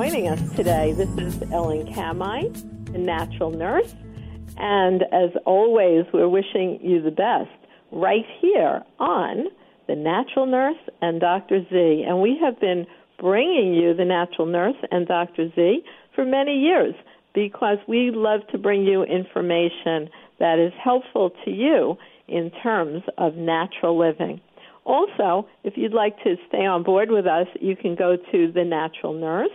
joining us today. This is Ellen Kamai, the natural nurse. And as always, we're wishing you the best right here on The Natural Nurse and Dr. Z. And we have been bringing you The Natural Nurse and Dr. Z for many years because we love to bring you information that is helpful to you in terms of natural living. Also, if you'd like to stay on board with us, you can go to The Natural Nurse.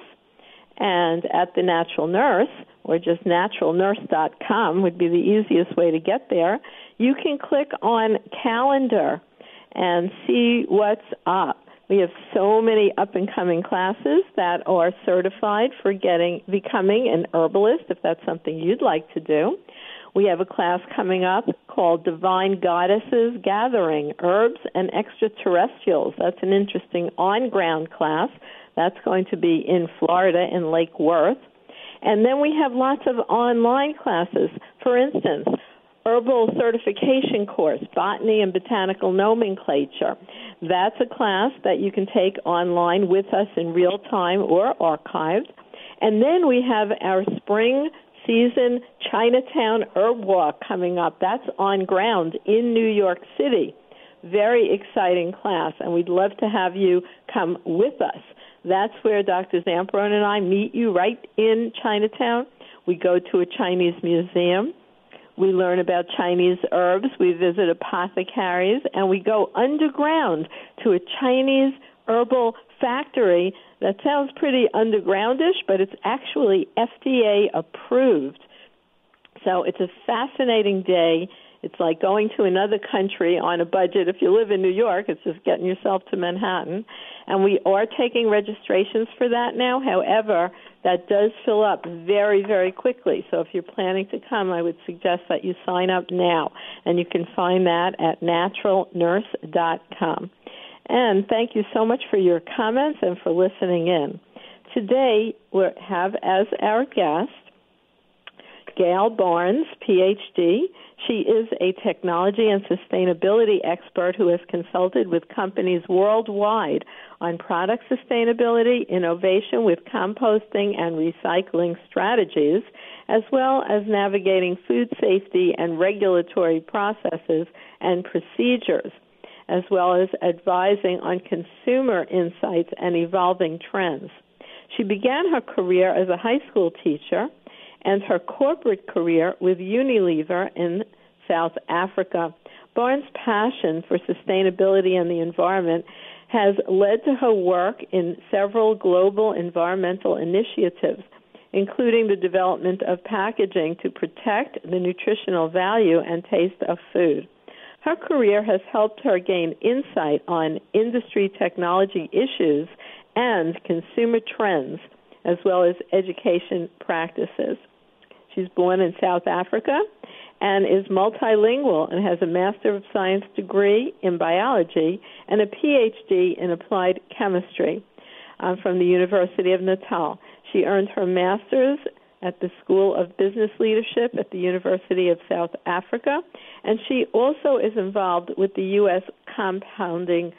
And at The Natural Nurse, or just naturalnurse.com would be the easiest way to get there, you can click on calendar and see what's up. We have so many up-and-coming classes that are certified for becoming an herbalist, if that's something you'd like to do. We have a class coming up called Divine Goddesses Gathering, Herbs and Extraterrestrials. That's an interesting on-ground class. That's going to be in Florida in Lake Worth. And then we have lots of online classes. For instance, Herbal Certification Course, Botany and Botanical Nomenclature. That's a class that you can take online with us in real time or archived. And then we have our spring season Chinatown Herb Walk coming up. That's on ground in New York City. Very exciting class, and we'd love to have you come with us. That's where Dr. Zamperon and I meet you right in Chinatown. We go to a Chinese museum. We learn about Chinese herbs. We visit apothecaries, and we go underground to a Chinese herbal factory. That sounds pretty undergroundish, but it's actually FDA approved. So it's a fascinating day. It's like going to another country on a budget. If you live in New York, it's just getting yourself to Manhattan. And we are taking registrations for that now. However, that does fill up very, very quickly. So if you're planning to come, I would suggest that you sign up now. And you can find that at naturalnurse.com. And thank you so much for your comments and for listening in. Today, we have as our guest Gail Barnes, Ph.D. She is a technology and sustainability expert who has consulted with companies worldwide on product sustainability, innovation with composting and recycling strategies, as well as navigating food safety and regulatory processes and procedures, as well as advising on consumer insights and evolving trends. She began her career as a high school teacher and her corporate career with Unilever in South Africa. Barnes' passion for sustainability and the environment has led to her work in several global environmental initiatives, including the development of packaging to protect the nutritional value and taste of food. Her career has helped her gain insight on industry technology issues and consumer trends, as well as education practices. She's born in South Africa and is multilingual and has a Master of Science degree in biology and a Ph.D. in applied chemistry from the University of Natal. She earned her master's at the School of Business Leadership at the University of South Africa, and she also is involved with the U.S. Composting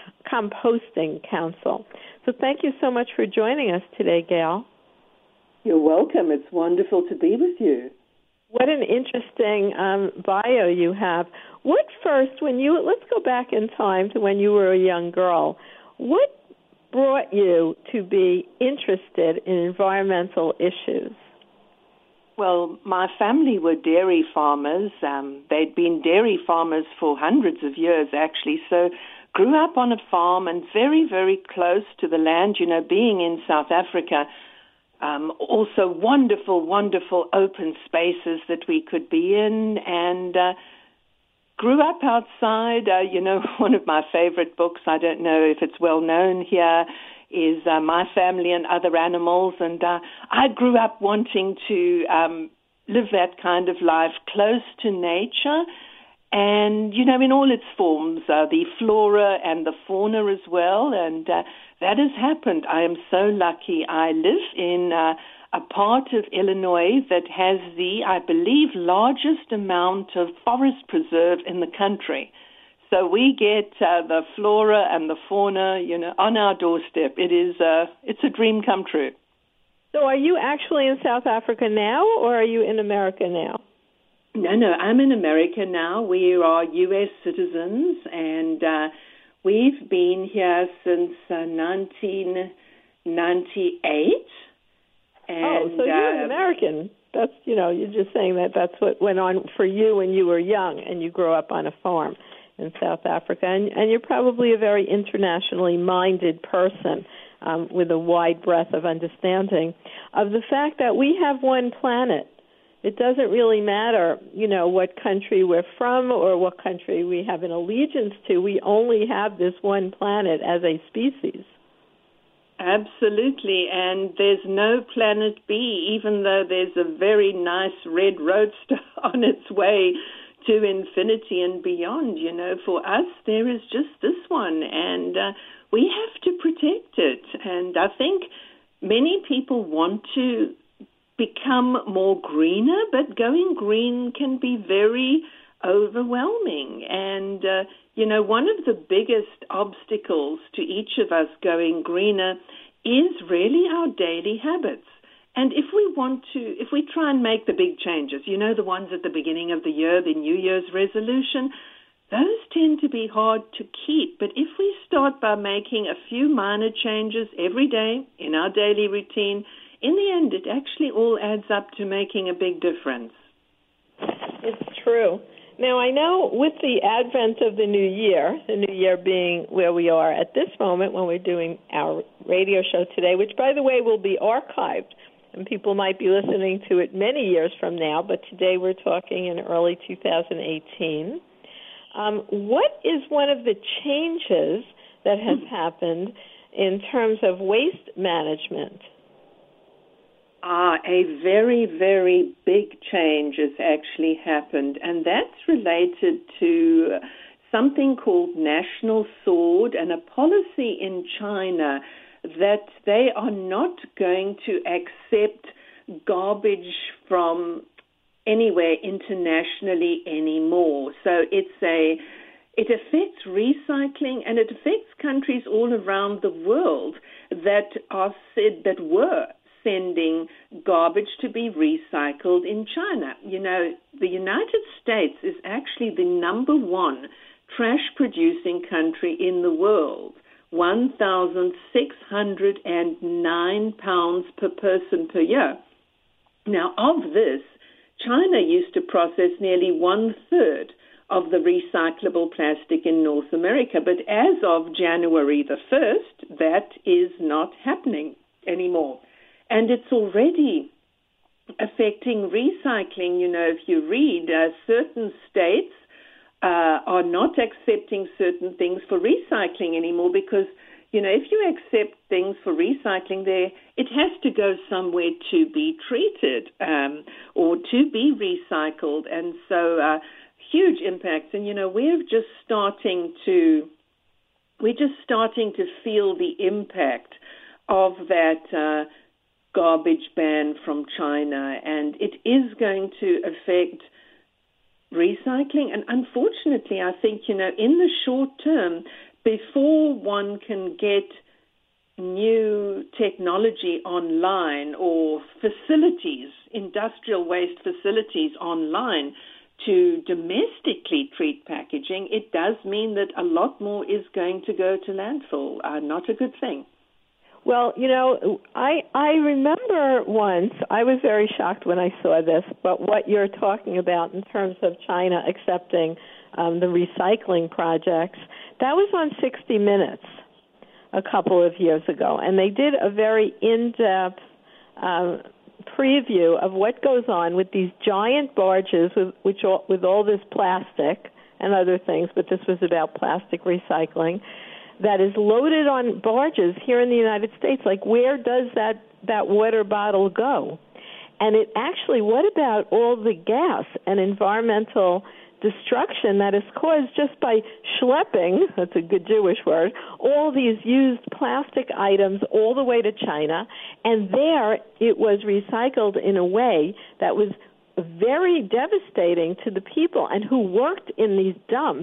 Council. So thank you so much for joining us today, Gail. You're welcome. It's wonderful to be with you. What an interesting bio you have. What first, let's go back in time to when you were a young girl. What brought you to be interested in environmental issues? Well, my family were dairy farmers. They'd been dairy farmers for hundreds of years, actually, so grew up on a farm and very, very close to the land, being in South Africa. Also wonderful, wonderful open spaces that we could be in, and grew up outside. One of my favorite books, I don't know if it's well known here, is My Family and Other Animals, and I grew up wanting to live that kind of life close to nature, and, in all its forms, the flora and the fauna as well, and that has happened. I am so lucky. I live in a part of Illinois that has the, I believe, largest amount of forest preserve in the country. So we get the flora and the fauna, on our doorstep. It's a dream come true. So are you actually in South Africa now, or are you in America now? No, I'm in America now. We are U.S. citizens, and we've been here since 1998. And, so you're an American. That's, you're just saying that's what went on for you when you were young and you grew up on a farm in South Africa. And you're probably a very internationally minded person with a wide breadth of understanding of the fact that we have one planet. It doesn't really matter, what country we're from or what country we have an allegiance to. We only have this one planet as a species. Absolutely, and there's no planet B, even though there's a very nice red roadster on its way to infinity and beyond. For us, there is just this one, and we have to protect it. And I think many people want to become more greener, but going green can be very overwhelming. And, one of the biggest obstacles to each of us going greener is really our daily habits. And if we try and make the big changes, the ones at the beginning of the year, the New Year's resolution, those tend to be hard to keep. But if we start by making a few minor changes every day in our daily routine, in the end, it actually all adds up to making a big difference. It's true. Now, I know with the advent of the new year being where we are at this moment when we're doing our radio show today, which, by the way, will be archived, and people might be listening to it many years from now, but today we're talking in early 2018. What is one of the changes that has happened in terms of waste management? A very, very big change has actually happened, and that's related to something called National Sword and a policy in China that they are not going to accept garbage from anywhere internationally anymore. So it affects recycling, and it affects countries all around the world that were sending garbage to be recycled in China. The United States is actually the number one trash-producing country in the world, 1,609 pounds per person per year. Now, of this, China used to process nearly 1/3 of the recyclable plastic in North America, but as of January the 1st, that is not happening anymore. And it's already affecting recycling. If you read, certain states are not accepting certain things for recycling anymore because, if you accept things for recycling there, it has to go somewhere to be treated or to be recycled. And so huge impacts. And, we're just starting to feel the impact of that garbage ban from China, and it is going to affect recycling. And unfortunately, I think, in the short term, before one can get new technology online or facilities, industrial waste facilities online to domestically treat packaging, it does mean that a lot more is going to go to landfill. Not a good thing. Well, I remember once, I was very shocked when I saw this, but what you're talking about in terms of China accepting the recycling projects, that was on 60 Minutes a couple of years ago, and they did a very in-depth preview of what goes on with these giant barges with all this plastic and other things, but this was about plastic recycling, that is loaded on barges here in the United States. Like, where does that water bottle go? And it actually, what about all the gas and environmental destruction that is caused just by schlepping, that's a good Jewish word, all these used plastic items all the way to China, and there it was recycled in a way that was very devastating to the people and who worked in these dumps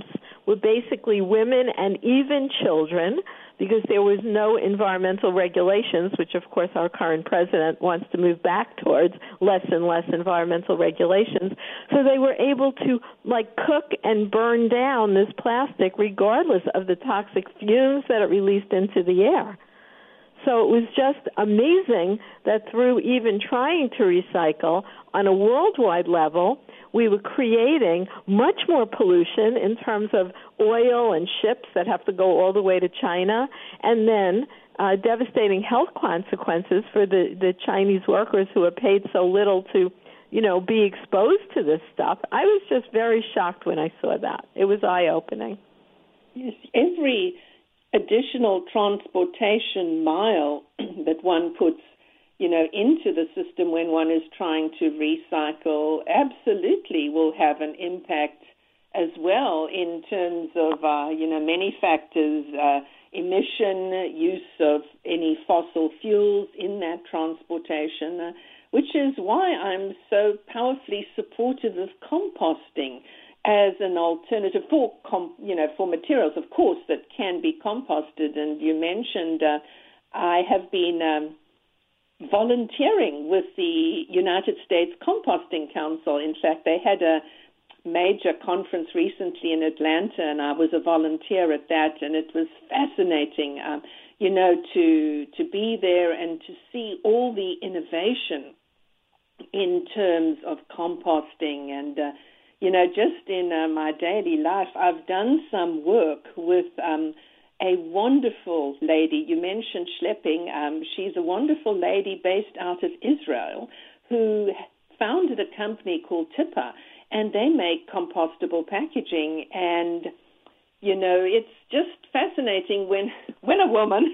were basically women and even children, because there was no environmental regulations, which of course our current president wants to move back towards less and less environmental regulations. So they were able to cook and burn down this plastic regardless of the toxic fumes that it released into the air. So it was just amazing that through even trying to recycle on a worldwide level, we were creating much more pollution in terms of oil and ships that have to go all the way to China, and then devastating health consequences for the Chinese workers who are paid so little to, be exposed to this stuff. I was just very shocked when I saw that. It was eye-opening. Yes, every additional transportation mile that one puts, into the system when one is trying to recycle absolutely will have an impact as well in terms of, many factors, emission, use of any fossil fuels in that transportation, which is why I'm so powerfully supportive of composting as an alternative for materials, of course, that can be composted. And you mentioned I have been volunteering with the United States Composting Council. In fact, they had a major conference recently in Atlanta, and I was a volunteer at that, and it was fascinating, to be there and to see all the innovation in terms of composting. And just in my daily life, I've done some work with a wonderful lady. You mentioned schlepping. She's a wonderful lady based out of Israel who founded a company called Tippa, and they make compostable packaging. And, it's just fascinating when a woman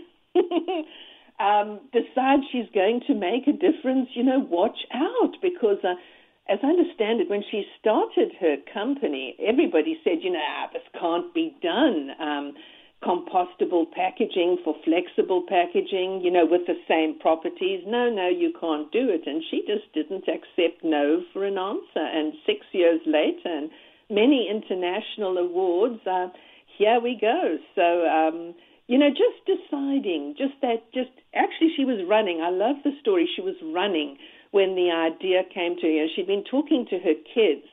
decides she's going to make a difference, watch out, because as I understand it, when she started her company, everybody said, this can't be done. Compostable packaging for flexible packaging, with the same properties. No, you can't do it. And she just didn't accept no for an answer. And 6 years later, and many international awards, here we go. So, just deciding, actually she was running. I love the story. She was running when the idea came to her. She'd been talking to her kids,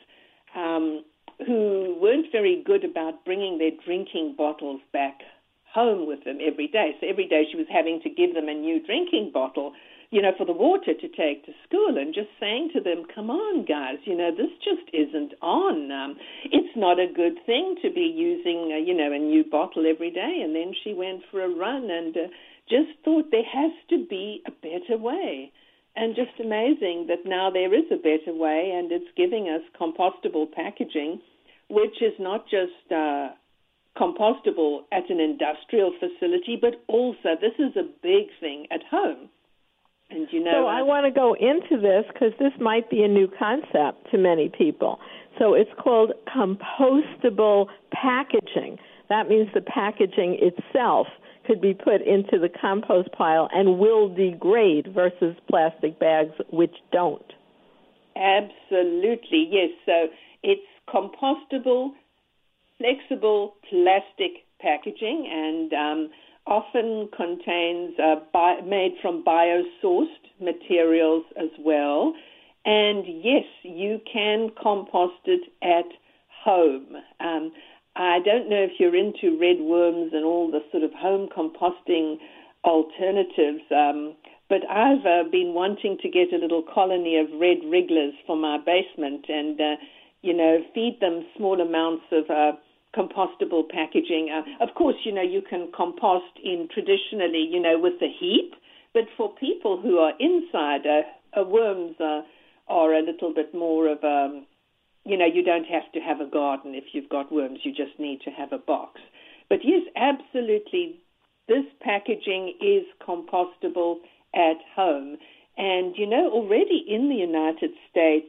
who weren't very good about bringing their drinking bottles back home with them every day. So every day she was having to give them a new drinking bottle, for the water to take to school, and just saying to them, come on, guys, this just isn't on. It's not a good thing to be using, a new bottle every day. And then she went for a run and just thought there has to be a better way. And just amazing that now there is a better way, and it's giving us compostable packaging, which is not just compostable at an industrial facility, but also this is a big thing at home. And so I want to go into this because this might be a new concept to many people. So it's called compostable packaging. That means the packaging itself could be put into the compost pile and will degrade versus plastic bags which don't. Absolutely, yes. So it's compostable, flexible plastic packaging, and often contains made from biosourced materials as well. And yes, you can compost it at home. I don't know if you're into red worms and all the sort of home composting alternatives, but I've been wanting to get a little colony of red wrigglers for my basement and, feed them small amounts of compostable packaging. Of course, you can compost in traditionally, with the heat, but for people who are inside, worms are a little bit more of a, you don't have to have a garden if you've got worms. You just need to have a box. But yes, absolutely, this packaging is compostable at home. And, already in the United States,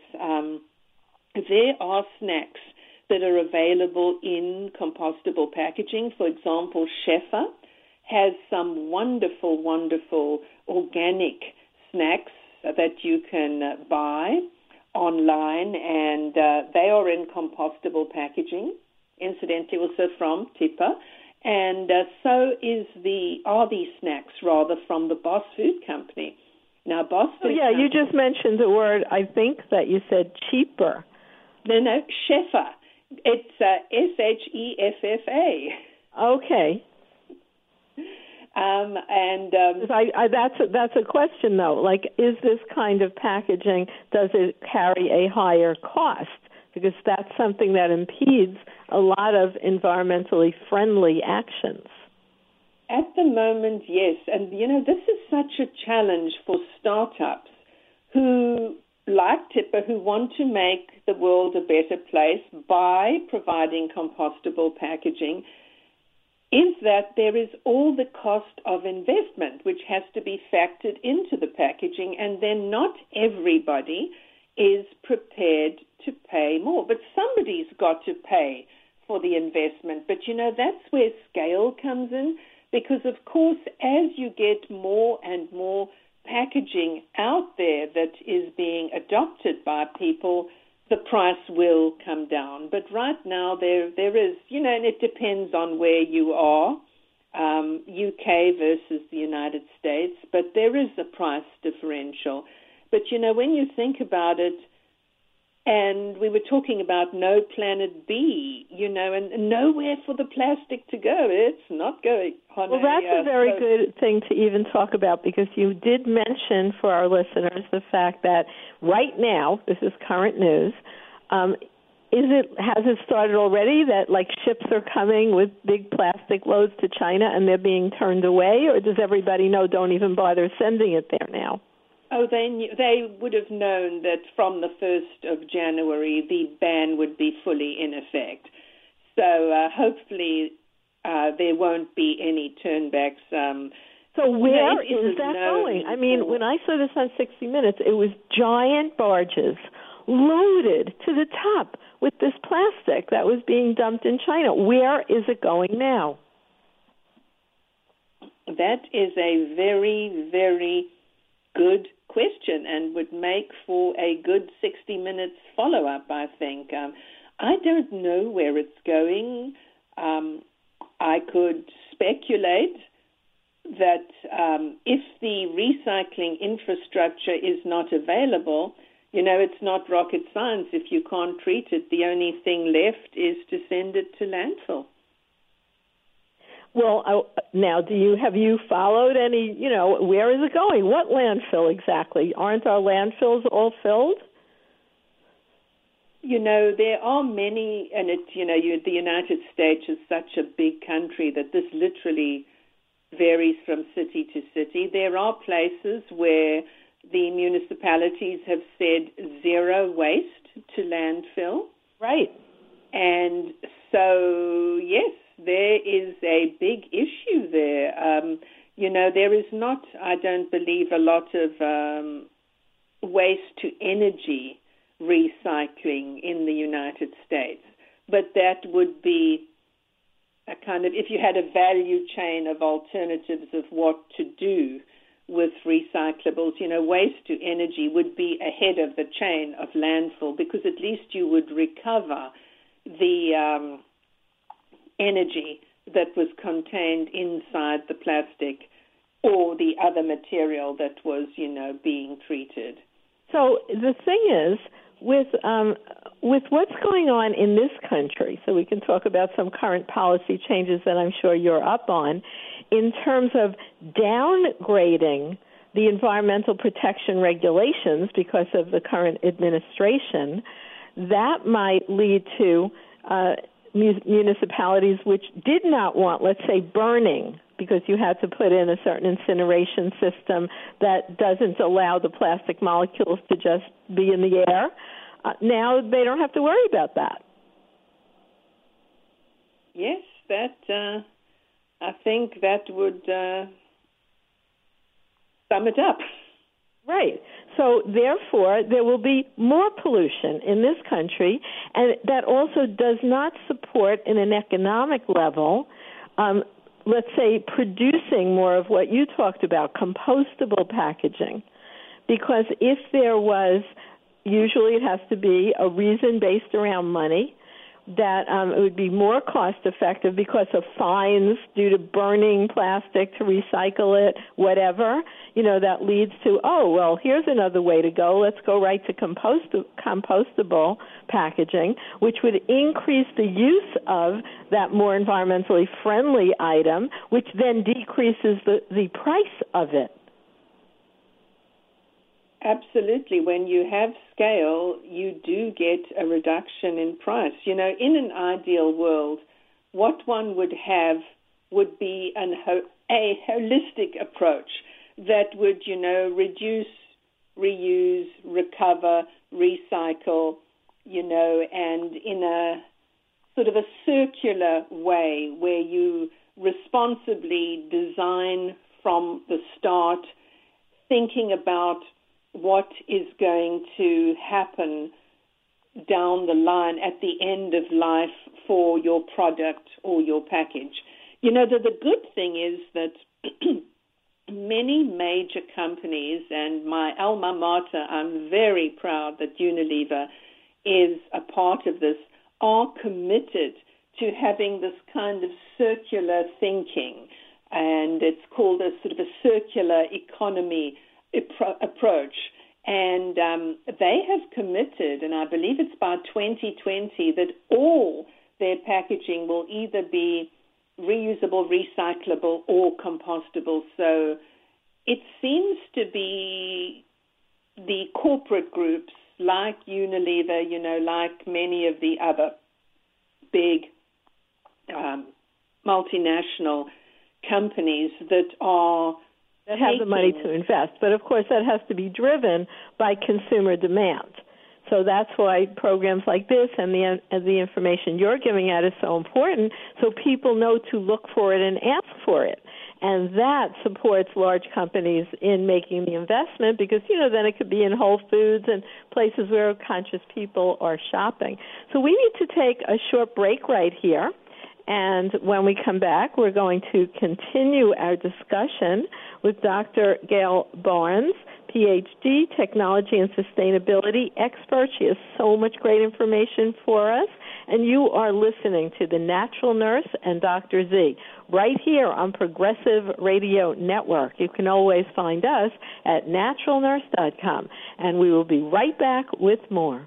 there are snacks that are available in compostable packaging. For example, Sheffer has some wonderful, wonderful organic snacks that you can buy online, and they are in compostable packaging. incidentally also from Tipper. And so are these snacks rather from the Boss Food Company. Now, Boss Food Company, you just mentioned the word, I think that you said cheaper. No, Sheffa. It's Sheffa. Okay. That's a question, though. Like, is this kind of packaging, does it carry a higher cost? Because that's something that impedes a lot of environmentally friendly actions. At the moment, yes. And, this is such a challenge for startups who, like Tipper, who want to make the world a better place by providing compostable packaging, is that there is all the cost of investment, which has to be factored into the packaging, and then not everybody is prepared to pay more. But somebody's got to pay for the investment. But, that's where scale comes in, because, of course, as you get more and more packaging out there that is being adopted by people, the price will come down. But right now there is, and it depends on where you are, UK versus the United States, but there is a price differential. But, when you think about it, and we were talking about no planet B, and nowhere for the plastic to go. It's not going on. Well, that's a very good thing to even talk about, because you did mention for our listeners the fact that right now, this is current news, has it started already that, like, ships are coming with big plastic loads to China and they're being turned away, or does everybody know don't even bother sending it there now? Oh, they would have known that from the 1st of January the ban would be fully in effect. So hopefully there won't be any turnbacks. So where is that going? I mean, when I saw this on 60 Minutes, it was giant barges loaded to the top with this plastic that was being dumped in China. Where is it going now? That is a very, very good question and would make for a good 60 Minutes follow-up, I think. I don't know where it's going. I could speculate that if the recycling infrastructure is not available, it's not rocket science. If you can't treat it, the only thing left is to send it to landfill. Well, now, have you followed any, where is it going? What landfill exactly? Aren't our landfills all filled? There are many, and the United States is such a big country that this literally varies from city to city. There are places where the municipalities have said zero waste to landfill. Right. And so, yes, there is a big issue there. There is not, I don't believe, a lot of waste to energy recycling in the United States. But that would be a kind of, if you had a value chain of alternatives of what to do with recyclables, waste to energy would be ahead of the chain of landfill, because at least you would recover the energy that was contained inside the plastic or the other material that was, being treated. So the thing is, with what's going on in this country, so we can talk about some current policy changes that I'm sure you're up on, in terms of downgrading the environmental protection regulations because of the current administration, that might lead to municipalities which did not want, let's say, burning, because you had to put in a certain incineration system that doesn't allow the plastic molecules to just be in the air. Now they don't have to worry about that. Yes, that I think that would sum it up. Right. So, therefore, there will be more pollution in this country, and that also does not support, in an economic level, let's say, producing more of what you talked about, compostable packaging. Because if there was, usually it has to be a reason based around money, that it would be more cost effective because of fines due to burning plastic to recycle it, whatever, that leads to, here's another way to go. Let's go right to compostable packaging, which would increase the use of that more environmentally friendly item, which then decreases the price of it. Absolutely. When you have scale, you do get a reduction in price. In an ideal world, what one would have would be a holistic approach that would, reduce, reuse, recover, recycle, and in a sort of a circular way where you responsibly design from the start, thinking about what is going to happen down the line at the end of life for your product or your package. The good thing is that many major companies, and my alma mater, I'm very proud that Unilever is a part of this, are committed to having this kind of circular thinking, and it's called a sort of a circular economy approach. And they have committed, and I believe it's by 2020, that all their packaging will either be reusable, recyclable, or compostable. So it seems to be the corporate groups like Unilever, like many of the other big multinational companies that have the money to invest. But, of course, that has to be driven by consumer demand. So that's why programs like this and the information you're giving out is so important, so people know to look for it and ask for it. And that supports large companies in making the investment because, then it could be in Whole Foods and places where conscious people are shopping. So we need to take a short break right here. And when we come back, we're going to continue our discussion with Dr. Gail Barnes, Ph.D., Technology and Sustainability expert. She has so much great information for us. And you are listening to The Natural Nurse and Dr. Z right here on Progressive Radio Network. You can always find us at naturalnurse.com. And we will be right back with more.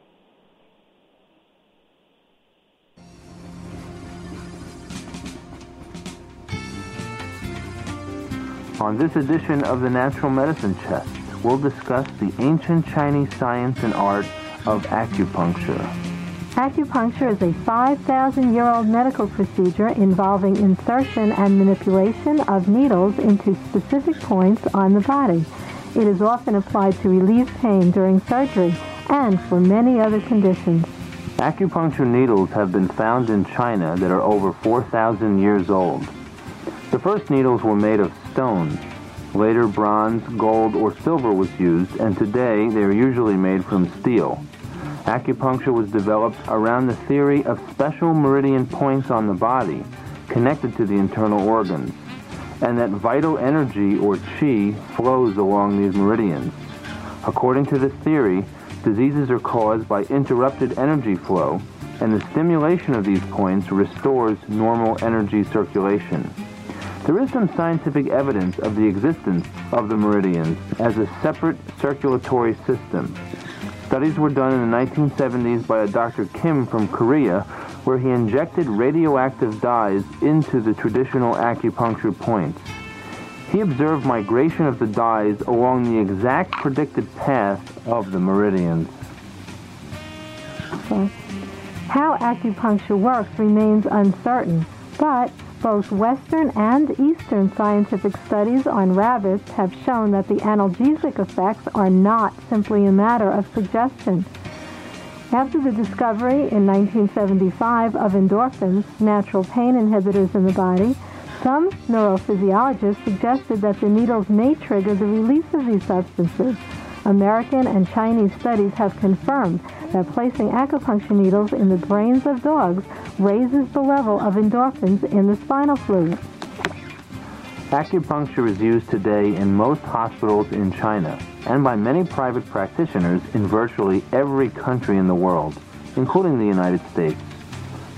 On this edition of the Natural Medicine Chest, we'll discuss the ancient Chinese science and art of acupuncture. Acupuncture is a 5,000-year-old medical procedure involving insertion and manipulation of needles into specific points on the body. It is often applied to relieve pain during surgery and for many other conditions. Acupuncture needles have been found in China that are over 4,000 years old. The first needles were made of stone. Later, bronze, gold, or silver was used, and today they are usually made from steel. Acupuncture was developed around the theory of special meridian points on the body connected to the internal organs, and that vital energy, or qi, flows along these meridians. According to this theory, diseases are caused by interrupted energy flow, and the stimulation of these points restores normal energy circulation. There is some scientific evidence of the existence of the meridians as a separate circulatory system. Studies were done in the 1970s by a Dr. Kim from Korea, where he injected radioactive dyes into the traditional acupuncture points. He observed migration of the dyes along the exact predicted path of the meridians. How acupuncture works remains uncertain, but both Western and Eastern scientific studies on rabbits have shown that the analgesic effects are not simply a matter of suggestion. After the discovery in 1975 of endorphins, natural pain inhibitors in the body, some neurophysiologists suggested that the needles may trigger the release of these substances. American and Chinese studies have confirmed that placing acupuncture needles in the brains of dogs raises the level of endorphins in the spinal fluid. Acupuncture is used today in most hospitals in China and by many private practitioners in virtually every country in the world, including the United States.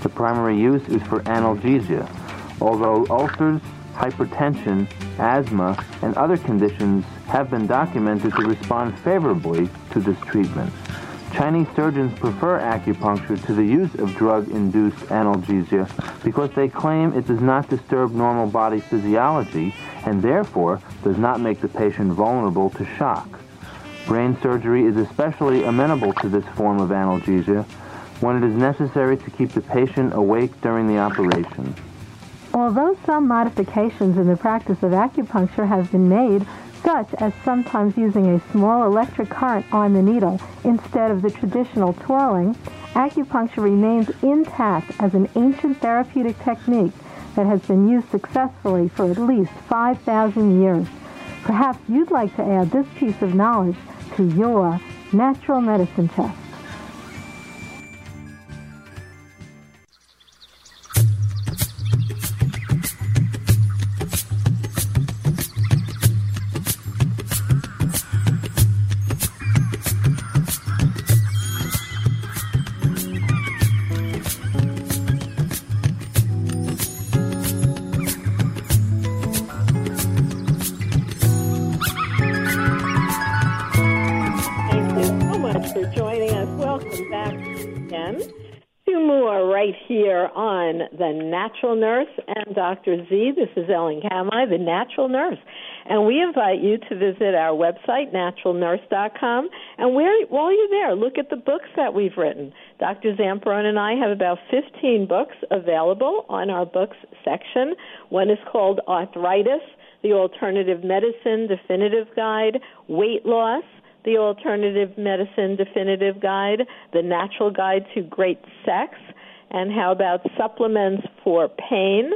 The primary use is for analgesia, although ulcers, hypertension, asthma, and other conditions have been documented to respond favorably to this treatment. Chinese surgeons prefer acupuncture to the use of drug-induced analgesia because they claim it does not disturb normal body physiology and therefore does not make the patient vulnerable to shock. Brain surgery is especially amenable to this form of analgesia when it is necessary to keep the patient awake during the operation. Although some modifications in the practice of acupuncture have been made, such as sometimes using a small electric current on the needle instead of the traditional twirling, acupuncture remains intact as an ancient therapeutic technique that has been used successfully for at least 5,000 years. Perhaps you'd like to add this piece of knowledge to your natural medicine chest. Here on The Natural Nurse and Dr. Z. This is Ellen Kamhi, The Natural Nurse. And we invite you to visit our website, naturalnurse.com. And while you're there, look at the books that we've written. Dr. Zamperone and I have about 15 books available on our books section. One is called Arthritis, The Alternative Medicine Definitive Guide, Weight Loss, The Alternative Medicine Definitive Guide, The Natural Guide to Great Sex, and how about supplements for pain,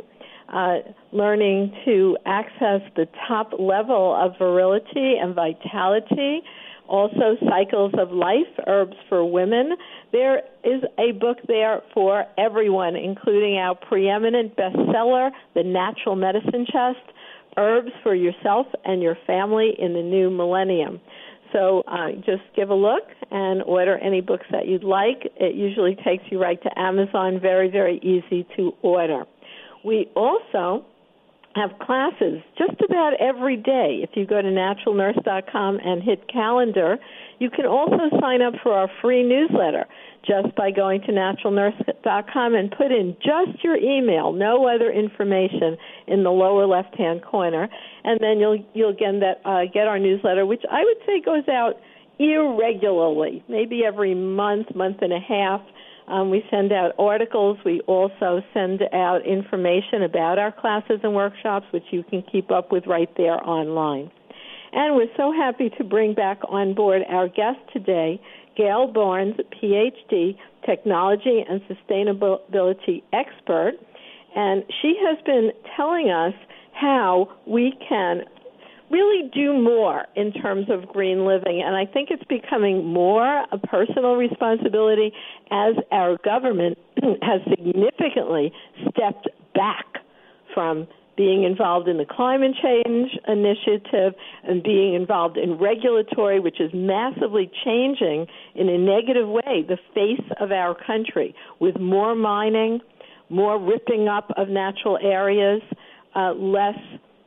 learning to access the top level of virility and vitality, also Cycles of Life, Herbs for Women. There is a book there for everyone, including our preeminent bestseller, The Natural Medicine Chest, Herbs for Yourself and Your Family in the New Millennium. So just give a look and order any books that you'd like. It usually takes you right to Amazon, very, very easy to order. We also have classes just about every day. If you go to naturalnurse.com and hit calendar, you can also sign up for our free newsletter just by going to naturalnurse.com and put in just your email, no other information, in the lower left-hand corner, and then you'll get our newsletter, which I would say goes out irregularly, maybe every month and a half. We send out articles. We also send out information about our classes and workshops, which you can keep up with right there online. And we're so happy to bring back on board our guest today, Gail Barnes, Ph.D., Technology and Sustainability Expert. And she has been telling us how we can really do more in terms of green living. And I think it's becoming more a personal responsibility as our government has significantly stepped back from being involved in the climate change initiative and being involved in regulatory, which is massively changing in a negative way the face of our country, with more mining, more ripping up of natural areas, less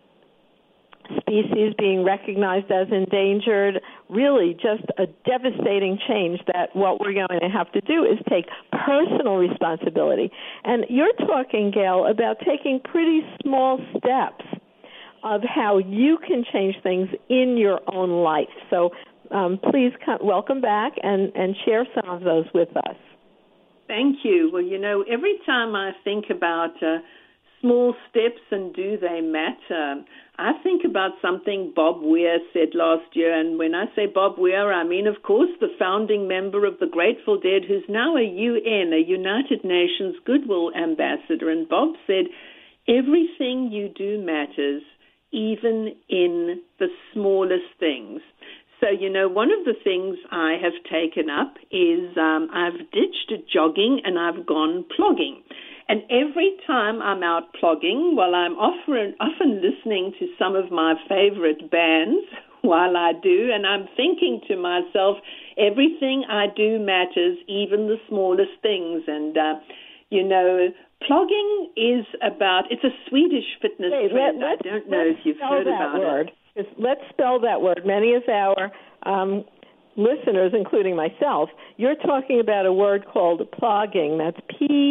species being recognized as endangered, really just a devastating change that what we're going to have to do is take personal responsibility. And you're talking, Gail, about taking pretty small steps of how you can change things in your own life. So please welcome back and share some of those with us. Thank you. Well, every time I think about small steps and do they matter, I think about something Bob Weir said last year. And when I say Bob Weir, I mean, of course, the founding member of the Grateful Dead, who's now a United Nations Goodwill Ambassador. And Bob said, everything you do matters, even in the smallest things. So, one of the things I have taken up is I've ditched jogging and I've gone plogging. And every time I'm out plogging, well, I'm often listening to some of my favorite bands while I do, and I'm thinking to myself, everything I do matters, even the smallest things. And, You know, plugging is it's a Swedish fitness trend. I don't know if you've heard about it. Let's spell that word. Many of our listeners, including myself, you're talking about a word called plogging. That's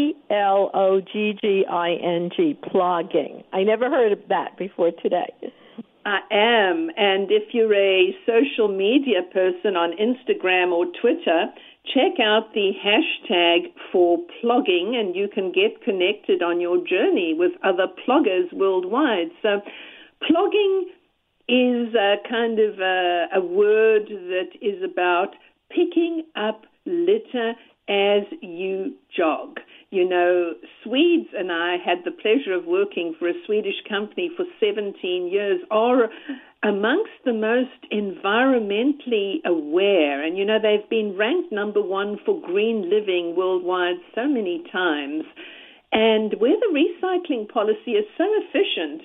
P-L-O-G-G-I-N-G, plogging. I never heard of that before today. I am, and if you're a social media person on Instagram or Twitter, check out the hashtag for plugging, and you can get connected on your journey with other pluggers worldwide. So plugging is a kind of a word that is about picking up litter as you jog. You know, Swedes and I had the pleasure of working for a Swedish company for 17 years, are amongst the most environmentally aware. And, you know, they've been ranked number one for green living worldwide so many times. And where the recycling policy is so efficient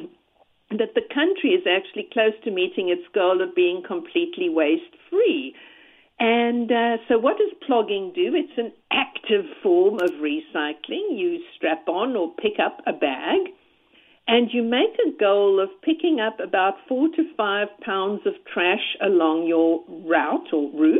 that the country is actually close to meeting its goal of being completely waste-free. And so what does plugging do? It's an active form of recycling. You strap on or pick up a bag, and you make a goal of picking up about 4 to 5 pounds of trash along your route,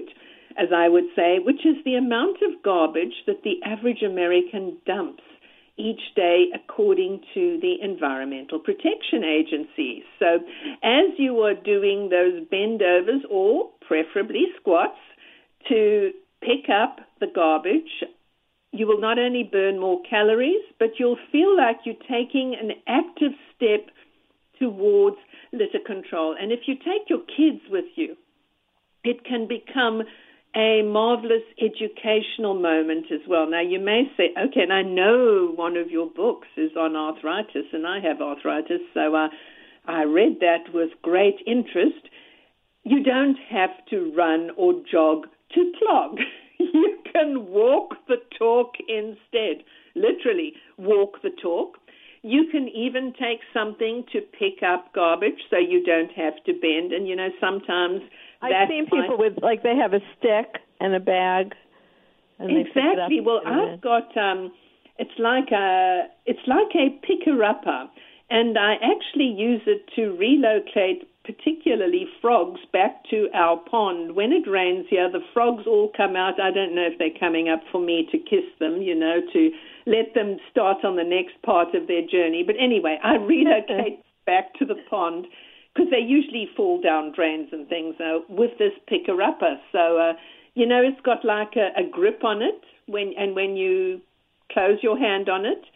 as I would say, which is the amount of garbage that the average American dumps each day according to the Environmental Protection Agency. So as you are doing those bend-overs or preferably squats to pick up the garbage, you will not only burn more calories, but you'll feel like you're taking an active step towards litter control. And if you take your kids with you, it can become a marvelous educational moment as well. Now, you may say, okay, and I know one of your books is on arthritis, and I have arthritis, so I read that with great interest. You don't have to run or jog to plug. You can walk the talk instead, literally walk the talk. You can even take something to pick up garbage so you don't have to bend. And, you know, sometimes I've seen people with, like, they have a stick and a bag. And exactly. Well, I've got, it's like a picker-upper, and I actually use it to relocate particularly frogs back to our pond. When it rains here, the frogs all come out. I don't know if they're coming up for me to kiss them, you know, to let them start on the next part of their journey. But anyway, I relocate back to the pond because they usually fall down drains and things with this picker-upper. So, you know, it's got like a grip on it, when you close your hand on it,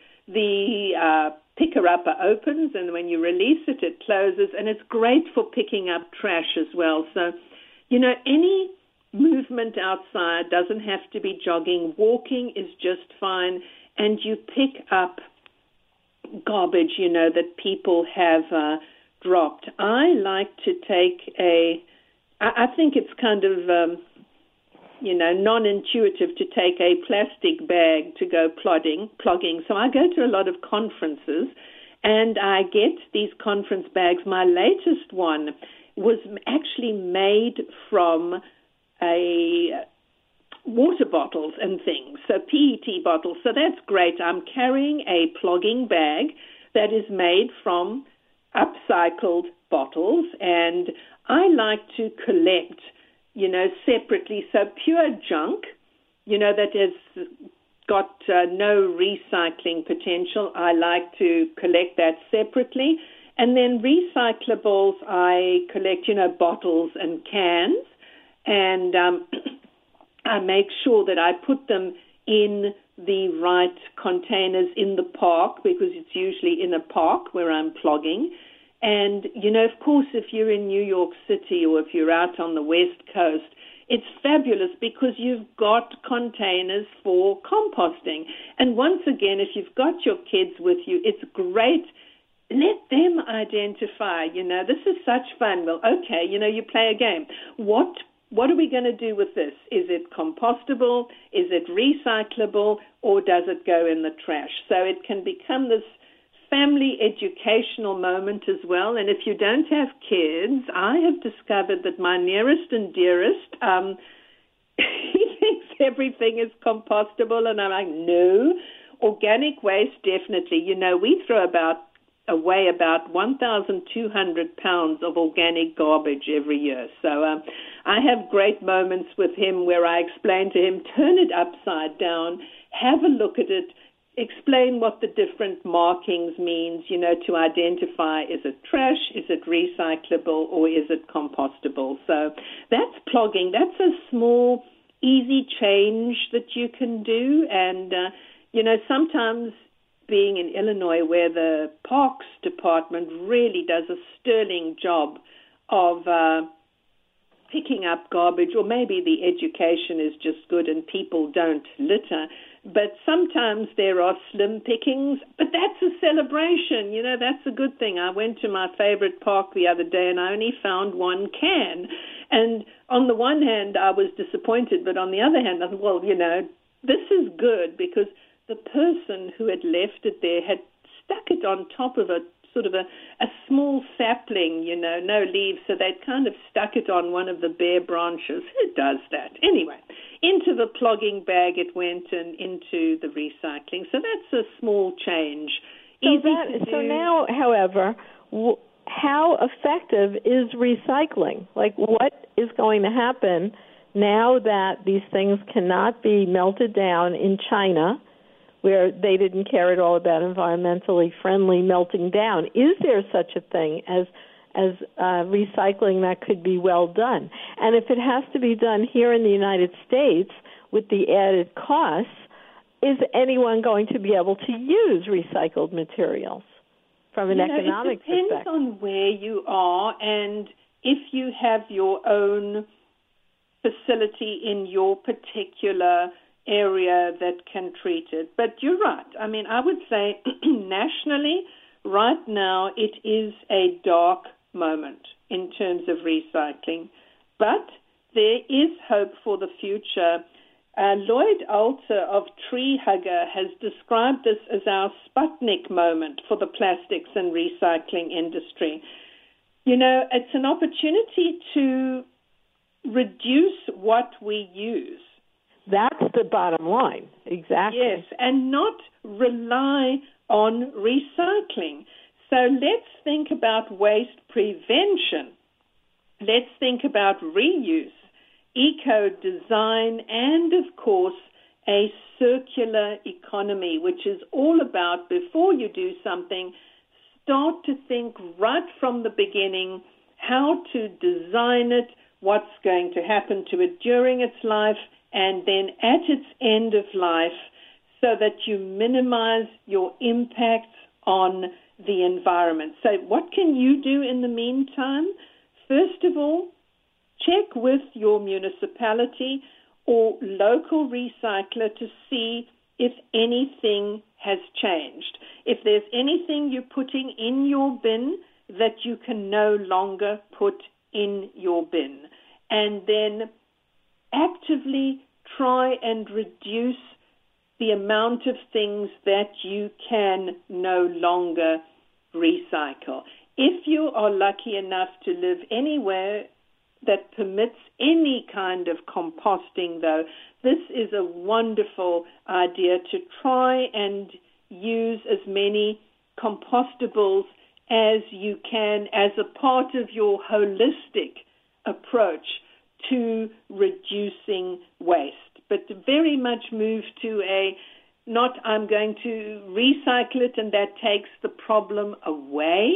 the picker-upper opens, and when you release it, it closes, and it's great for picking up trash as well. So, you know, any movement outside doesn't have to be jogging. Walking is just fine, and you pick up garbage, you know, that people have dropped. I like to take I think it's kind of, you know, non-intuitive to take a plastic bag to go plugging. So I go to a lot of conferences, and I get these conference bags. My latest one was actually made from water bottles and things, so PET bottles. So that's great. I'm carrying a plugging bag that is made from upcycled bottles, and I like to collect, you know, separately. So pure junk, you know, that has got no recycling potential, I like to collect that separately. And then recyclables, I collect, you know, bottles and cans, and I make sure that I put them in the right containers in the park, because it's usually in a park where I'm plugging. And, you know, of course, if you're in New York City or if you're out on the West Coast, it's fabulous because you've got containers for composting. And once again, if you've got your kids with you, it's great. Let them identify, you know, this is such fun. Well, okay, you know, you play a game. What are we going to do with this? Is it compostable? Is it recyclable? Or does it go in the trash? So it can become this family educational moment as well. And if you don't have kids, I have discovered that my nearest and dearest, he thinks everything is compostable. And I'm like, no, organic waste, definitely. You know, we throw away about 1,200 pounds of organic garbage every year. So I have great moments with him where I explain to him, turn it upside down, have a look at it, explain what the different markings means, you know, to identify, is it trash, is it recyclable, or is it compostable? So that's plugging. That's a small, easy change that you can do. And, you know, sometimes being in Illinois, where the Parks Department really does a sterling job of picking up garbage, or maybe the education is just good and people don't litter. But sometimes there are slim pickings, but that's a celebration. You know, that's a good thing. I went to my favorite park the other day and I only found one can. And on the one hand, I was disappointed, but on the other hand, I thought, well, you know, this is good because the person who had left it there had stuck it on top of a sort of a small sapling, you know, no leaves, so they'd kind of stuck it on one of the bare branches. Who does that? Anyway, into the plugging bag it went and into the recycling. So that's a small change. So now, however, how effective is recycling? Like, what is going to happen now that these things cannot be melted down in China, where they didn't care at all about environmentally friendly melting down? Is there such a thing as recycling that could be well done? And if it has to be done here in the United States with the added costs, is anyone going to be able to use recycled materials from an economic perspective? It depends on where you are and if you have your own facility in your particular area that can treat it. But you're right. I mean, I would say nationally, right now, it is a dark moment in terms of recycling. But there is hope for the future. Lloyd Alter of Tree Hugger has described this as our Sputnik moment for the plastics and recycling industry. You know, it's an opportunity to reduce what we use. That's the bottom line, exactly. Yes, and not rely on recycling. So let's think about waste prevention. Let's think about reuse, eco-design, and, of course, a circular economy, which is all about, before you do something, start to think right from the beginning how to design it, what's going to happen to it during its life, and then at its end of life, so that you minimize your impacts on the environment. So what can you do in the meantime? First of all, check with your municipality or local recycler to see if anything has changed. If there's anything you're putting in your bin that you can no longer put in your bin. And then actively try and reduce the amount of things that you can no longer recycle. If you are lucky enough to live anywhere that permits any kind of composting, though, this is a wonderful idea to try and use as many compostables as you can as a part of your holistic approach to reducing waste, but to very much move to not I'm going to recycle it and that takes the problem away.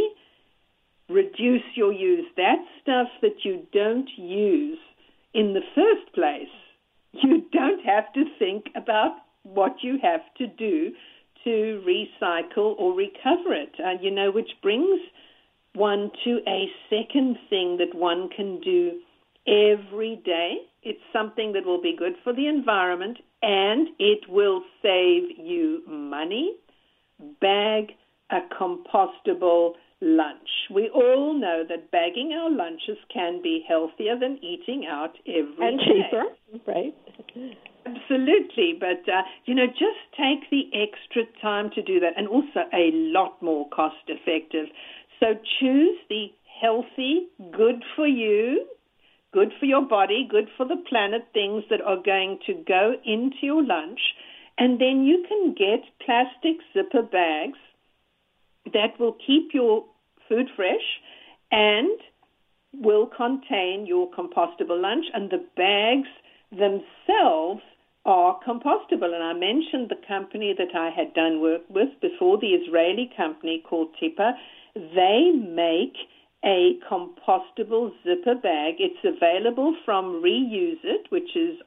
Reduce your use. That stuff that you don't use in the first place, you don't have to think about what you have to do to recycle or recover it, which brings one to a second thing that one can do every day. It's something that will be good for the environment and it will save you money. Bag a compostable lunch. We all know that bagging our lunches can be healthier than eating out every and day. cheaper, right? Absolutely, but just take the extra time to do that, and also a lot more cost effective. So choose the healthy, good for you, good for your body, good for the planet things that are going to go into your lunch, And then you can get plastic zipper bags that will keep your food fresh and will contain your compostable lunch, and the bags themselves are compostable. And I mentioned the company that I had done work with before, the Israeli company called Tippa. They make a compostable zipper bag. It's available from Reuse It, which is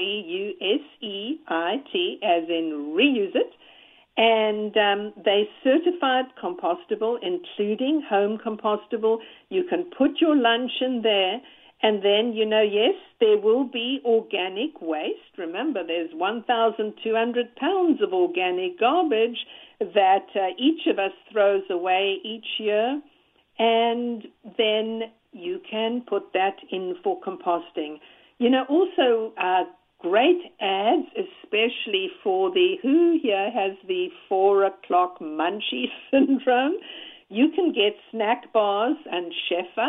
REUSEIT, as in reuse it. And they certified compostable, including home compostable. You can put your lunch in there, and then, yes, there will be organic waste. Remember, there's 1,200 pounds of organic garbage that each of us throws away each year, and then you can put that in for composting. Also, great ads, especially for who here has the 4 o'clock munchie syndrome. You can get snack bars and Sheffa,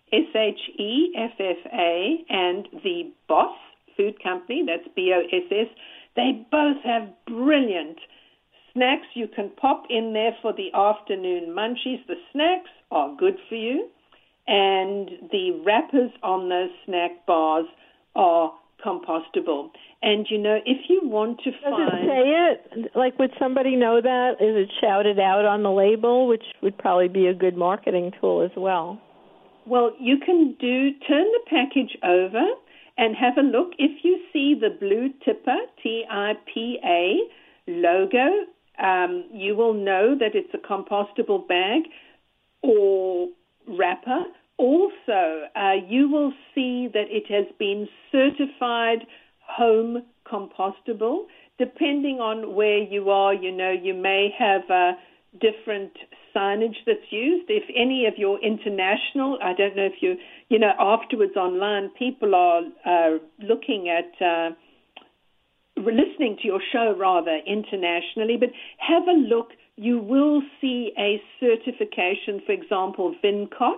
SHEFFA, and the Boss Food Company, that's BOSS. They both have brilliant snacks you can pop in there for the afternoon munchies. The snacks are good for you, and the wrappers on those snack bars are compostable. And, if you want to find... Does it say it? Like, would somebody know that? Is it shouted out on the label, which would probably be a good marketing tool as well? Well, you can turn the package over and have a look. If you see the blue Tippa, T-I-P-A logo, you will know that it's a compostable bag or wrapper. Also, you will see that it has been certified home compostable. Depending on where you are, you may have different signage that's used. If any of your international, I don't know if afterwards online, people are looking at listening to your show rather internationally, but have a look. You will see a certification, for example, VINCOTTE,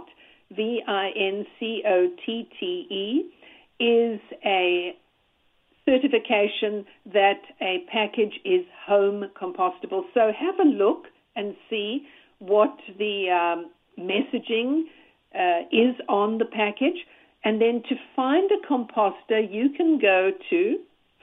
VINCOTTE, is a certification that a package is home compostable. So have a look and see what the messaging is on the package. And then to find a composter, you can go to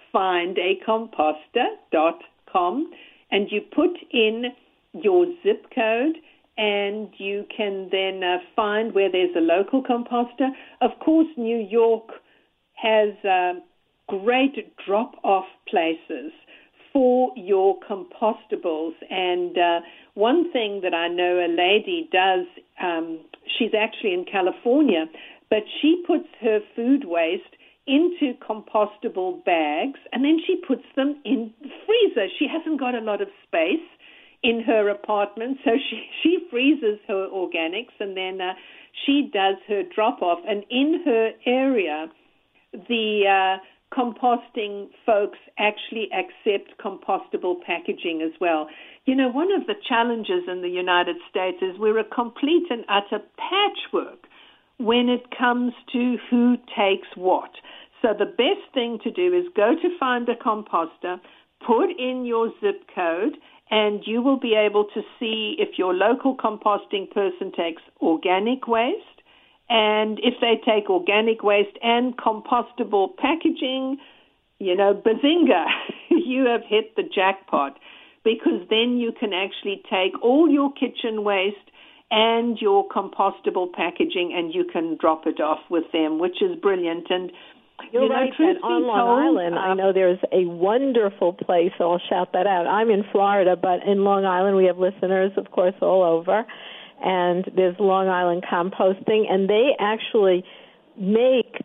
findacomposter.com and you put in your zip code, and you can then find where there's a local composter. Of course, New York has great drop-off places for your compostables. And one thing that I know a lady does, she's actually in California, but she puts her food waste into compostable bags, and then she puts them in the freezer. She hasn't got a lot of space in her apartment, so she freezes her organics, and then she does her drop-off. And in her area, the composting folks actually accept compostable packaging as well. One of the challenges in the United States is we're a complete and utter patchwork when it comes to who takes what. So the best thing to do is go to Find a Composter, put in your zip code, and you will be able to see if your local composting person takes organic waste. And if they take organic waste and compostable packaging, bazinga, you have hit the jackpot, because then you can actually take all your kitchen waste and your compostable packaging and you can drop it off with them, which is brilliant. And you're right, and on Long Island, I know there's a wonderful place, so I'll shout that out. I'm in Florida, but in Long Island we have listeners, of course, all over, and there's Long Island Composting, and they actually make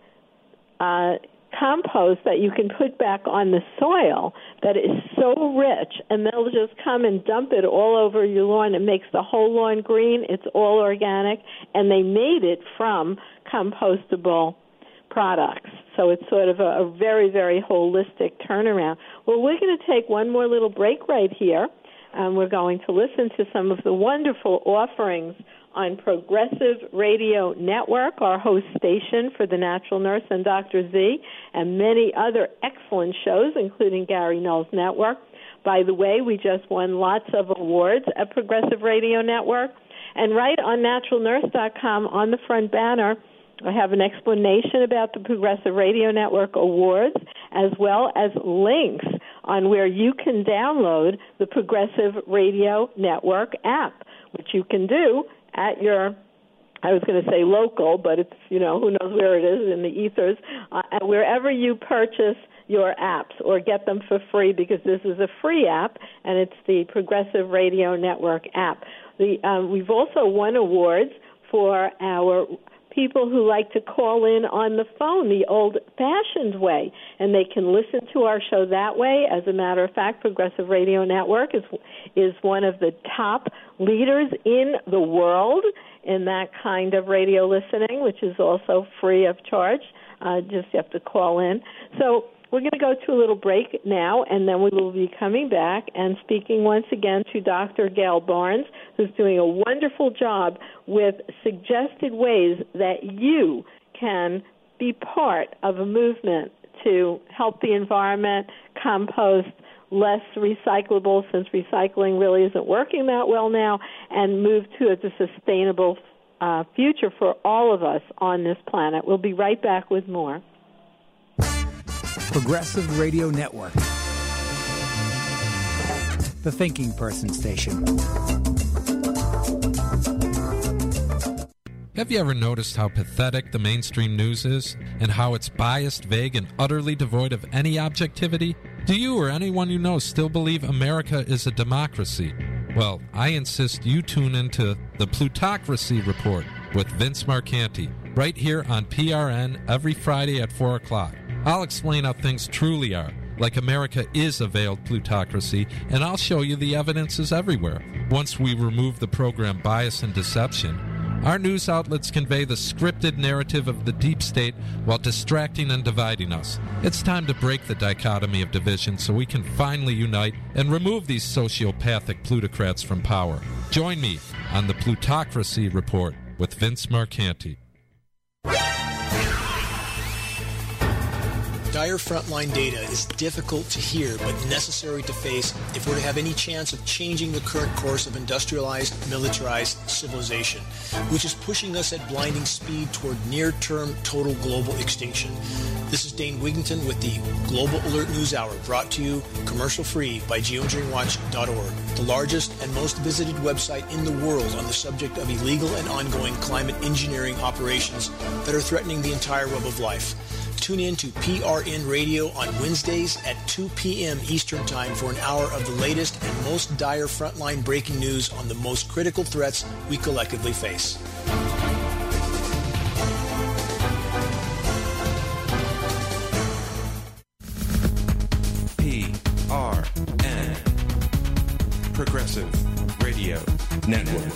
compost that you can put back on the soil that is so rich, and they'll just come and dump it all over your lawn. It makes the whole lawn green. It's all organic, and they made it from compostable products. So it's sort of a very, very holistic turnaround. Well, we're going to take one more little break right here, and we're going to listen to some of the wonderful offerings on Progressive Radio Network, our host station for The Natural Nurse and Dr. Z, and many other excellent shows, including Gary Null's network. by the way, we just won lots of awards at Progressive Radio Network. And right on naturalnurse.com, on the front banner, I have an explanation about the Progressive Radio Network Awards, as well as links on where you can download the Progressive Radio Network app, which you can do at your, I was going to say local, but it's, who knows where it is in the ethers, wherever you purchase your apps or get them for free, because this is a free app, and it's the Progressive Radio Network app. We've also won awards for our people who like to call in on the phone the old-fashioned way, and they can listen to our show that way. As a matter of fact, Progressive Radio Network is one of the top leaders in the world in that kind of radio listening, which is also free of charge. Just you have to call in. So we're going to go to a little break now, and then we will be coming back and speaking once again to Dr. Gail Barnes, who's doing a wonderful job with suggested ways that you can be part of a movement to help the environment, compost less recyclable, since recycling really isn't working that well now, and move to a sustainable future for all of us on this planet. We'll be right back with more. Progressive Radio Network, the thinking person station. Have you ever noticed how pathetic the mainstream news is, and how it's biased, vague, and utterly devoid of any objectivity? Do you or anyone you know still believe America is a democracy? Well, I insist you tune into the Plutocracy Report with Vince Marcanti, right here on PRN every Friday at 4 o'clock. I'll explain how things truly are, like America is a veiled plutocracy, and I'll show you the evidence is everywhere. Once we remove the program bias and deception, our news outlets convey the scripted narrative of the deep state while distracting and dividing us. It's time to break the dichotomy of division so we can finally unite and remove these sociopathic plutocrats from power. Join me on the Plutocracy Report with Vince Marcanti. Dire frontline data is difficult to hear but necessary to face if we're to have any chance of changing the current course of industrialized, militarized civilization, which is pushing us at blinding speed toward near-term total global extinction. This is Dane Wigington with the Global Alert News Hour, brought to you commercial-free by geoengineeringwatch.org, the largest and most visited website in the world on the subject of illegal and ongoing climate engineering operations that are threatening the entire web of life. Tune in to PRN Radio on Wednesdays at 2 p.m. Eastern Time for an hour of the latest and most dire frontline breaking news on the most critical threats we collectively face. PRN, Progressive Radio Network.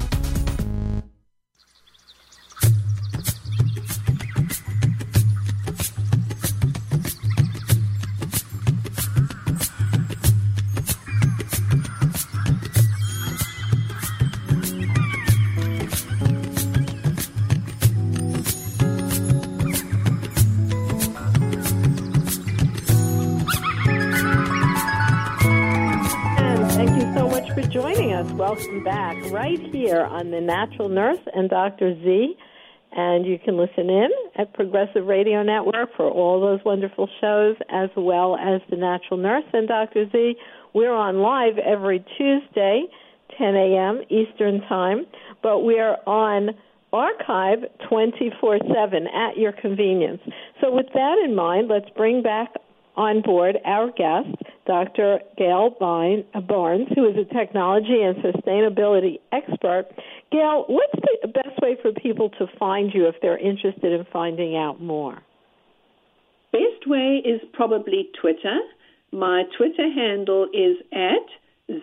Welcome back right here on The Natural Nurse and Dr. Z. And you can listen in at Progressive Radio Network for all those wonderful shows, as well as The Natural Nurse and Dr. Z. We're on live every Tuesday, 10 a.m. Eastern Time, but we're on archive 24/7 at your convenience. So with that in mind, let's bring back on board our guest, Dr. Gail Barnes, who is a technology and sustainability expert. Gail, what's the best way for people to find you if they're interested in finding out more? Best way is probably Twitter. My Twitter handle is at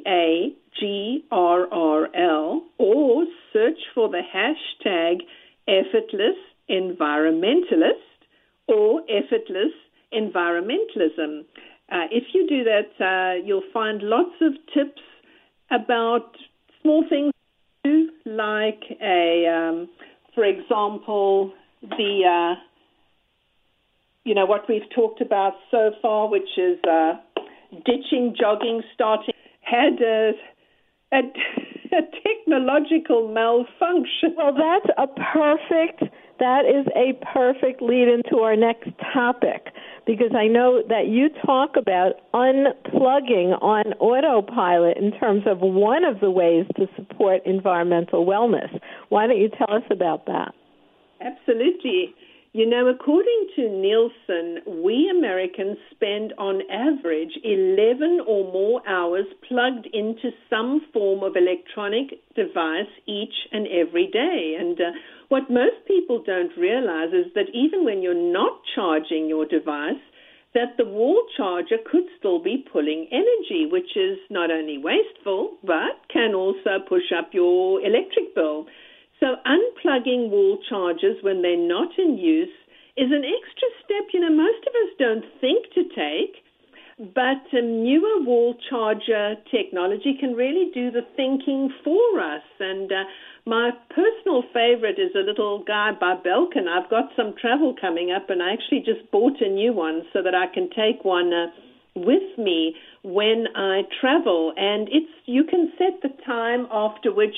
ZAGRRL, or search for the hashtag effortless environmentalist or effortless environmentalism. If you do that, you'll find lots of tips about small things like for example, what we've talked about so far, which is ditching jogging, starting, had a technological malfunction. Well, that is a perfect lead into our next topic, because I know that you talk about unplugging on autopilot in terms of one of the ways to support environmental wellness. Why don't you tell us about that? Absolutely. You know, according to Nielsen, we Americans spend on average 11 or more hours plugged into some form of electronic device each and every day. And what most people don't realize is that even when you're not charging your device, that the wall charger could still be pulling energy, which is not only wasteful, but can also push up your electric bill. So unplugging wall chargers when they're not in use is an extra step, you know, most of us don't think to take, but newer wall charger technology can really do the thinking for us. And my personal favorite is a little guy by Belkin. I've got some travel coming up, and I actually just bought a new one so that I can take one with me when I travel. And you can set the time after which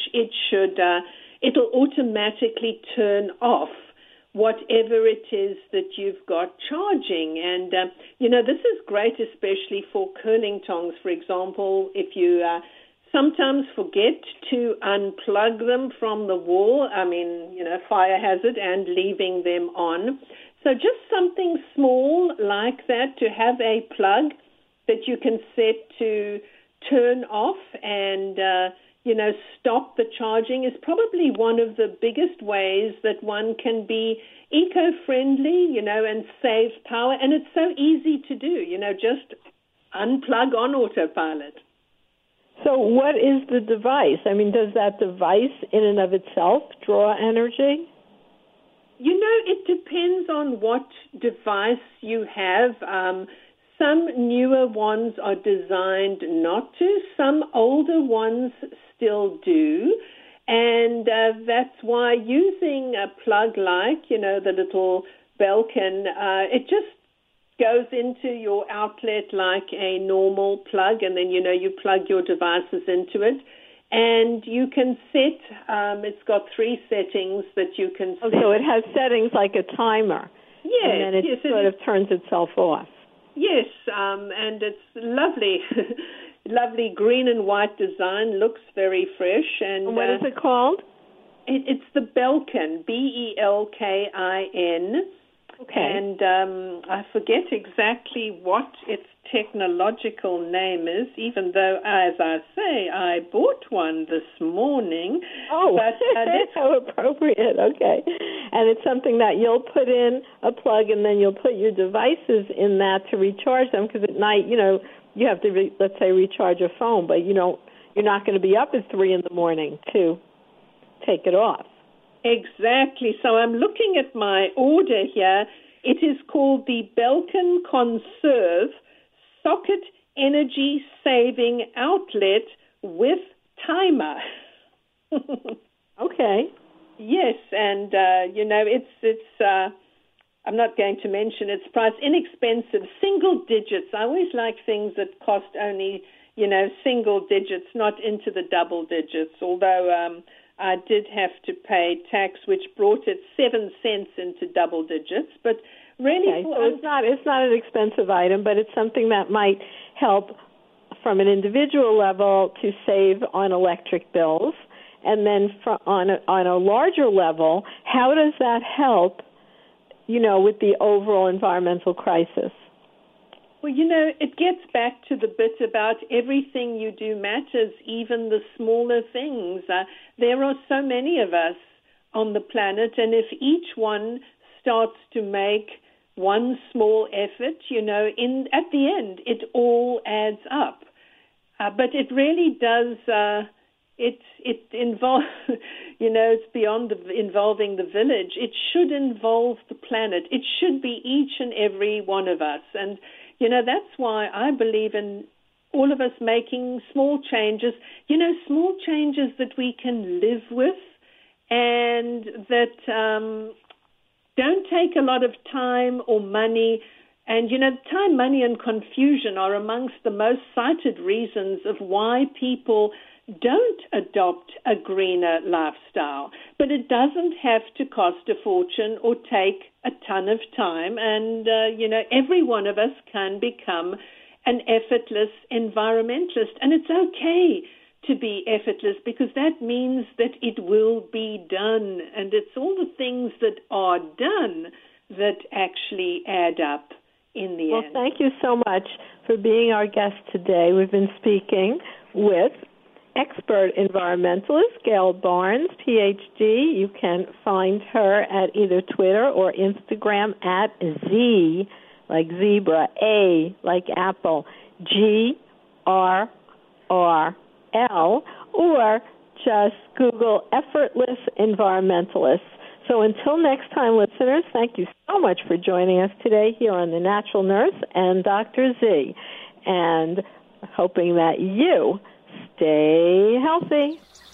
it'll automatically turn off whatever it is that you've got charging. And, you know, this is great, especially for curling tongs, for example. If you sometimes forget to unplug them from the wall, I mean, you know, fire hazard, and leaving them on. So just something small like that, to have a plug that you can set to turn off and stop the charging is probably one of the biggest ways that one can be eco-friendly, and save power. And it's so easy to do, just unplug on autopilot. So what is the device? I mean, does that device in and of itself draw energy? It depends on what device you have. Some newer ones are designed not to. Some older ones still do. And that's why using a plug like, the little Belkin, it just goes into your outlet like a normal plug, and then, you plug your devices into it. And you can set, it's got 3 settings that you can set. So it has settings like a timer. Yes. And then it sort of turns itself off. Yes, and it's lovely. Lovely green and white design, looks very fresh. And what is it called? It's the Belkin, Belkin. Okay. And I forget exactly what its technological name is, even though, as I say, I bought one this morning. Oh, but, that's so appropriate. Okay. And it's something that you'll put in a plug, and then you'll put your devices in that to recharge them, because at night, you have to, let's say, recharge a phone, but you're not going to be up at 3 a.m. to take it off. Exactly. So I'm looking at my order here. It is called the Belkin Conserve Socket Energy Saving Outlet with Timer. Okay. Yes, and it's I'm not going to mention its price. Inexpensive, single digits. I always like things that cost only, single digits, not into the double digits. Although I did have to pay tax, which brought it 7 cents into double digits. But really, okay, so it's not an expensive item, but it's something that might help from an individual level to save on electric bills, and then on a larger level, how does that help, with the overall environmental crisis? Well, it gets back to the bit about everything you do matters, even the smaller things. There are so many of us on the planet, and if each one starts to make one small effort, at the end, it all adds up. But it really does, it involves, it's beyond involving the village. It should involve the planet. It should be each and every one of us. And that's why I believe in all of us making small changes, small changes that we can live with and that don't take a lot of time or money And, time, money, and confusion are amongst the most cited reasons of why people don't adopt a greener lifestyle. But it doesn't have to cost a fortune or take a ton of time. And, every one of us can become an effortless environmentalist. And it's okay to be effortless, because that means that it will be done. And it's all the things that are done that actually add up in the end. Well, thank you so much for being our guest today. We've been speaking with expert environmentalist Gail Barnes, Ph.D. You can find her at either Twitter or Instagram at Z, like zebra, A, like apple, GRRL, or just Google effortless environmentalists. So until next time, listeners, thank you so much for joining us today here on The Natural Nurse and Dr. Z, and hoping that you stay healthy.